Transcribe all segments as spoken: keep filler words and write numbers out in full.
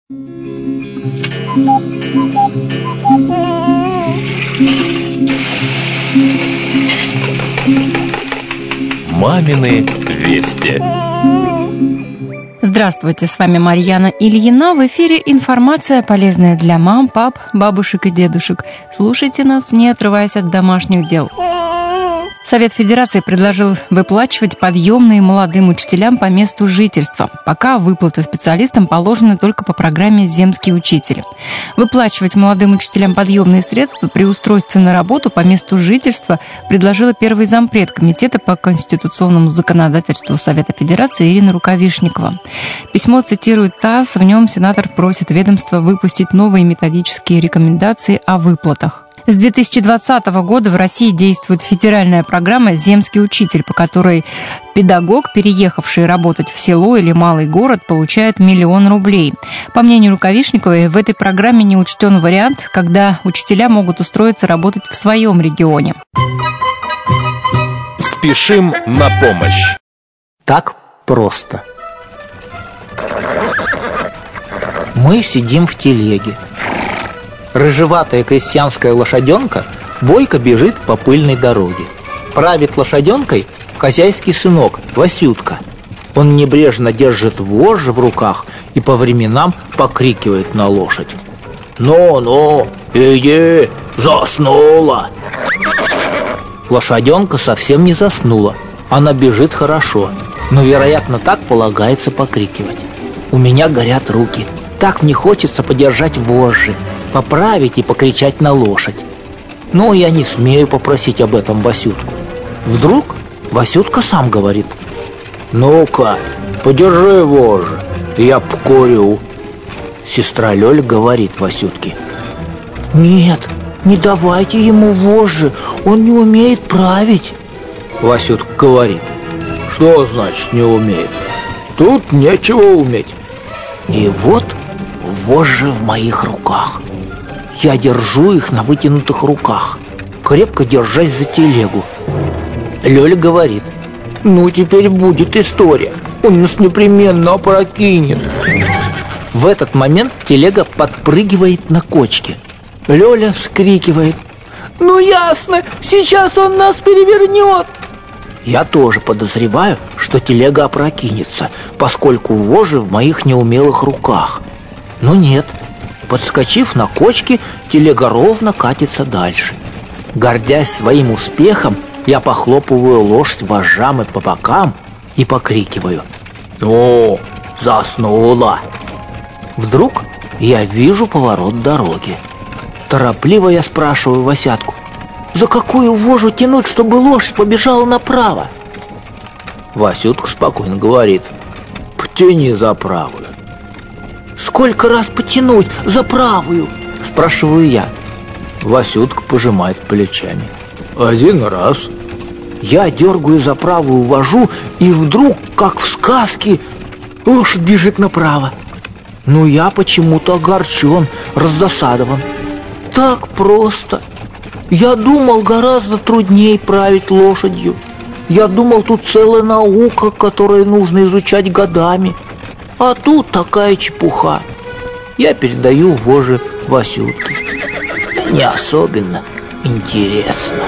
Мамины вести. Здравствуйте, с вами Марьяна Ильина. В эфире информация, полезная для мам, пап, бабушек и дедушек. Слушайте нас, не отрываясь от домашних дел. Совет Федерации предложил выплачивать подъемные молодым учителям по месту жительства. Пока выплаты специалистам положены только по программе «Земские учители». Выплачивать молодым учителям подъемные средства при устройстве на работу по месту жительства предложила первый зампред Комитета по конституционному законодательству Совета Федерации Ирина Рукавишникова. Письмо цитирует ТАСС. В нем сенатор просит ведомство выпустить новые методические рекомендации о выплатах. С две тысячи двадцатого года в России действует федеральная программа «Земский учитель», по которой педагог, переехавший работать в село или малый город, получает миллион рублей. По мнению Рукавишниковой, в этой программе не учтен вариант, когда учителя могут устроиться работать в своем регионе. Спешим на помощь. Так просто. Мы сидим в телеге. Рыжеватая крестьянская лошаденка бойко бежит по пыльной дороге. Правит лошаденкой хозяйский сынок Васютка. Он небрежно держит вожжи в руках и по временам покрикивает на лошадь: «Ну-ну, иди, заснула!» Лошаденка совсем не заснула. Она бежит хорошо, но, вероятно, так полагается покрикивать. У меня горят руки. Так мне хочется подержать вожжи, поправить и покричать на лошадь. Но я не смею попросить об этом Васютку. Вдруг Васютка сам говорит: «Ну-ка, подержи вожжи, я покурю». Сестра Лёля говорит Васютке: «Нет, не давайте ему вожжи, он не умеет править». Васютка говорит: «Что значит не умеет? Тут нечего уметь». И вот вожжи в моих руках. Я держу их на вытянутых руках, крепко держась за телегу. Лёля говорит: «Ну, теперь будет история, он нас непременно опрокинет». В этот момент телега подпрыгивает на кочке. Лёля вскрикивает: «Ну ясно, сейчас он нас перевернет». Я тоже подозреваю, что телега опрокинется, поскольку вожжи в моих неумелых руках. Но нет, подскочив на кочке, телега ровно катится дальше. Гордясь своим успехом, я похлопываю лошадь вожжами по бокам и покрикиваю: «Ну, заснула!» Вдруг я вижу поворот дороги. Торопливо я спрашиваю Васятку: «За какую вожжу тянуть, чтобы лошадь побежала направо?» Васютка спокойно говорит: «Потяни за правую». «Сколько раз потянуть за правую?» – спрашиваю я. Васютка пожимает плечами: «Один раз». Я дергаю за правую вожжу, и вдруг, как в сказке, лошадь бежит направо. Но я почему-то огорчен, раздосадован. Так просто. Я думал, гораздо труднее править лошадью. Я думал, тут целая наука, которую нужно изучать годами. А тут такая чепуха. Я передаю вожжи Васютке. Не особенно интересно.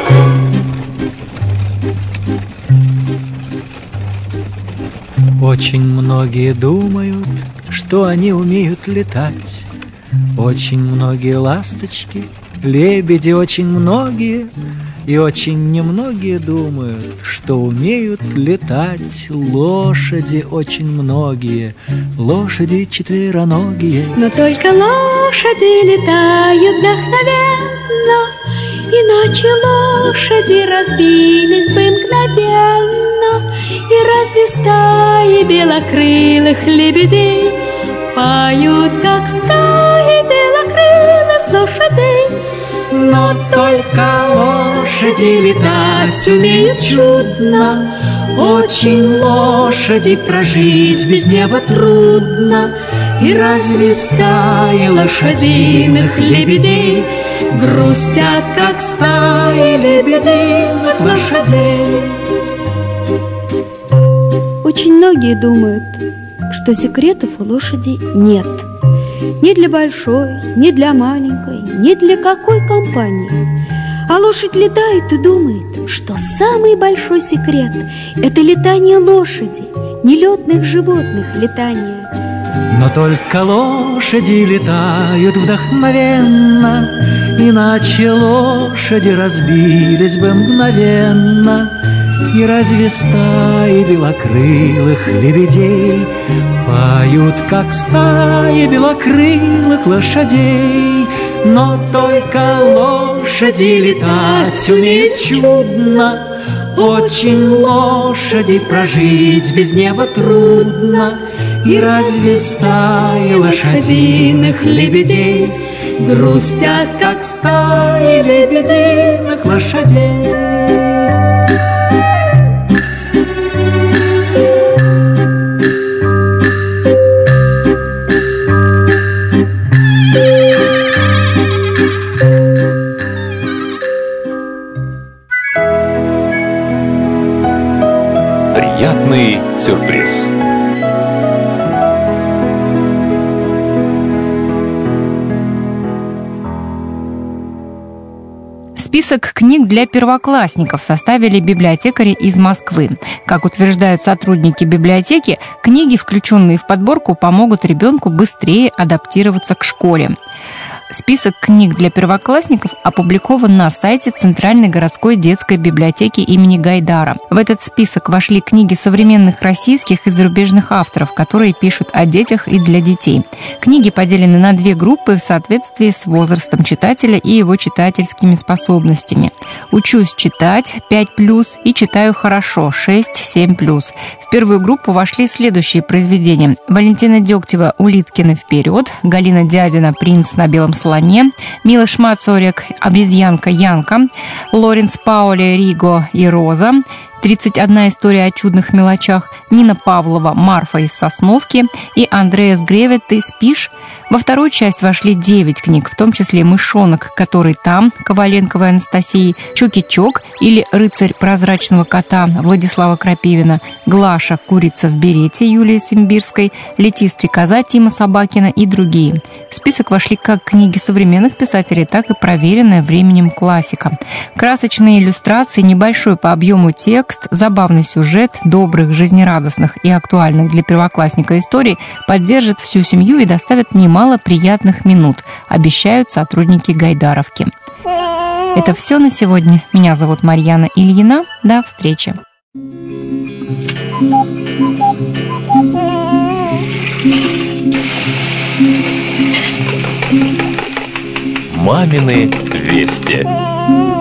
Очень многие думают, что они умеют летать. Очень многие ласточки, лебеди очень многие, и очень немногие думают, что умеют летать лошади очень многие, лошади четвероногие. Но только лошади летают вдохновенно, иначе лошади разбились бы мгновенно. И разве стаи белокрылых лебедей поют, как стаи белокрылых лошадей? Но только лошади летать умеют чудно, очень лошади прожить без неба трудно. И разве стаи лошадиных лебедей грустят, как стаи лебединых лошадей? Очень многие думают, что секретов у лошади нет. Ни для большой, ни для маленькой, ни для какой компании. А лошадь летает и думает, что самый большой секрет – это летание лошади, нелетных животных летание. Но только лошади летают вдохновенно, иначе лошади разбились бы мгновенно. И разве стаи белокрылых лебедей поют, как стаи белокрылых лошадей? Но только лошади летать умеют чудно, очень лошади прожить без неба трудно. И разве стаи лошадиных лебедей грустят, как стаи лебединых лошадей? Приятный сюрприз. Список книг для первоклассников составили библиотекари из Москвы. Как утверждают сотрудники библиотеки, книги, включенные в подборку, помогут ребенку быстрее адаптироваться к школе. Список книг для первоклассников опубликован на сайте Центральной городской детской библиотеки имени Гайдара. В этот список вошли книги современных российских и зарубежных авторов, которые пишут о детях и для детей. Книги поделены на две группы в соответствии с возрастом читателя и его читательскими способностями. «Учусь читать» пять плюс и «Читаю хорошо» шесть-семь плюс. В первую группу вошли следующие произведения: Валентина Дегтева «Улиткины вперед», Галина Дядина «Принц на белом слоне», Милош Мацорек «Обезьянка Янка», Лоренс Паули «Риго и Роза», тридцать одна история о чудных мелочах, Нина Павлова «Марфа из Сосновки» и Андреас Греве «Ты спишь?». Во вторую часть вошли девять книг, в том числе «Мышонок, который там» Коваленковой Анастасии, «Чоки-чок» или «Рыцарь прозрачного кота» Владислава Крапивина, «Глаша. Курица в берете» Юлии Симбирской, «Лети-стрекоза» Тима Собакина и другие. В список вошли как книги современных писателей, так и проверенная временем классика. Красочные иллюстрации, небольшой по объему текст, забавный сюжет, добрых, жизнерадостных и актуальных для первоклассника историй поддержат всю семью и доставят немало приятных минут, обещают сотрудники Гайдаровки. Это все на сегодня. Меня зовут Марьяна Ильина. До встречи. Мамины вести.